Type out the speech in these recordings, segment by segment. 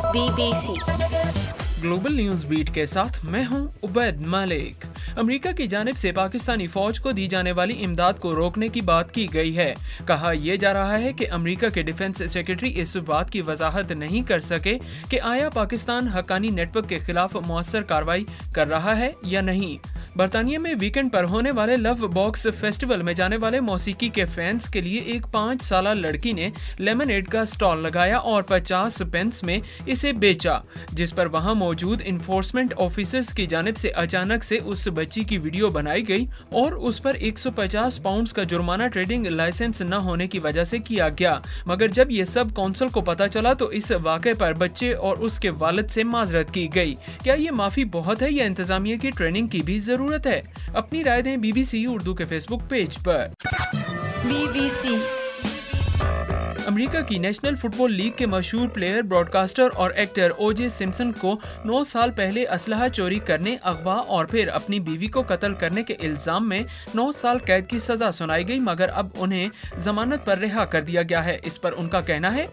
BBC global news beat के साथ मैं हूं उबैद मलिक। अमेरिका की जानिब से पाकिस्तानी फौज को दी जाने वाली इमदाद को रोकने की बात की गई है। कहा यह जा रहा है कि अमेरिका के डिफेंस सेक्रेटरी इस बात की वजाहत नहीं कर सके कि आया पाकिस्तान हक्कानी नेटवर्क के खिलाफ मौसर कार्रवाई कर रहा है या नहीं। बरतानिया में वीकेंड पर होने वाले लव बॉक्स फेस्टिवल में जाने वाले मौसीकी के फैंस के लिए एक 5 साला लड़की ने लेमनेड का स्टॉल लगाया और 50 पेंस में इसे बेचा, जिस पर वहां मौजूद इन्फोर्समेंट ऑफिसर्स की जानिब से अचानक से उस बच्ची की वीडियो बनाई गई और उस पर 150 पाउंड का जुर्माना ट्रेडिंग लाइसेंस न होने की वजह से किया गया। मगर जब ये सब कौंसल को पता चला तो इस वाक़े पर बच्चे और उसके वालिद से माजरत की गई। क्या ये माफी बहुत है या इंतजामिया की ट्रेनिंग की भी जरूरत है? अपनी राय दें BBC उर्दू के फेसबुक पेज पर। BBC अमेरिका की नेशनल फुटबॉल लीग के मशहूर प्लेयर, ब्रॉडकास्टर और एक्टर O.J. सिम्पसन को 9 साल पहले असलहा चोरी करने, अगवा और फिर अपनी बीवी को कत्ल करने के इल्जाम में 9 साल कैद की सजा सुनाई गई, मगर अब उन्हें जमानत पर रिहा कर दिया गया है। इस पर उनका कहना है,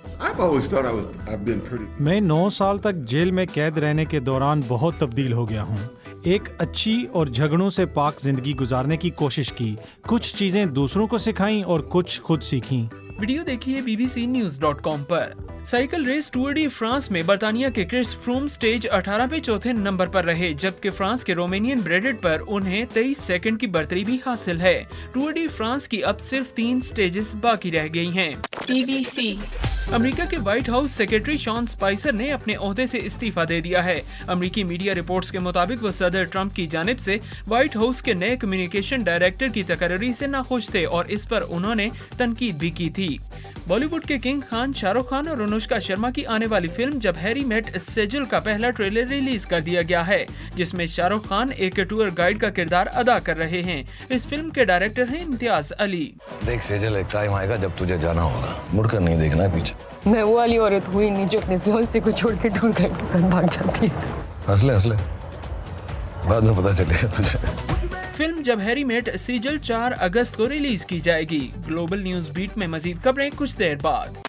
मैं 9 साल तक जेल में कैद रहने के दौरान बहुत तब्दील हो गया हूँ। एक अच्छी और झगड़ों से पाक जिंदगी गुजारने की कोशिश की, कुछ चीजें दूसरों को सिखाई और कुछ खुद सीखी। वीडियो देखिए bbcnews.com पर। Cycle race Tour de France में बरतानिया के क्रिस फ्रूम स्टेज 18 पे चौथे नंबर पर रहे, जबकि फ्रांस के रोमेनियन ब्रेडेट पर उन्हें 23 सेकंड की बढ़तरी भी हासिल है। टूर डी फ्रांस की अब सिर्फ 3 स्टेजेस बाकी रह गई हैं। BBC अमेरिका के White House secretary Sean Spicer ने अपने ओहदे से इस्तीफा दे दिया है। अमेरिकी मीडिया रिपोर्ट्स के मुताबिक वो सदर ट्रंप की जानिब से व्हाइट हाउस के नए कम्युनिकेशन डायरेक्टर की तकर्री से नाखुश थे और इस पर उन्होंने तनकीद भी की थी। बॉलीवुड के किंग खान, शाहरुख खान और अनुष्का शर्मा की आने वाली फिल्म जब हैरी मेट सेजल का पहला ट्रेलर रिलीज कर दिया गया है, जिसमें शाहरुख खान एक टूर गाइड का किरदार अदा कर रहे हैं। इस फिल्म के डायरेक्टर हैं इम्तियाज अली। देख सेजल, एक टाइम आएगा जब तुझे जाना होगा, मुड़कर नहीं देखना है पीछे। मैं वो वाली औरत हुई नहीं जो अपने फियांसे को छोड़ के टूर गाइड के साथ भाग जाती है। हंसले बाद में पता चलेगा तुझे। फिल्म जब हैरी मेट सेजल 4 अगस्त को रिलीज की जाएगी। ग्लोबल न्यूज बीट में मजीद खबरें कुछ देर बाद।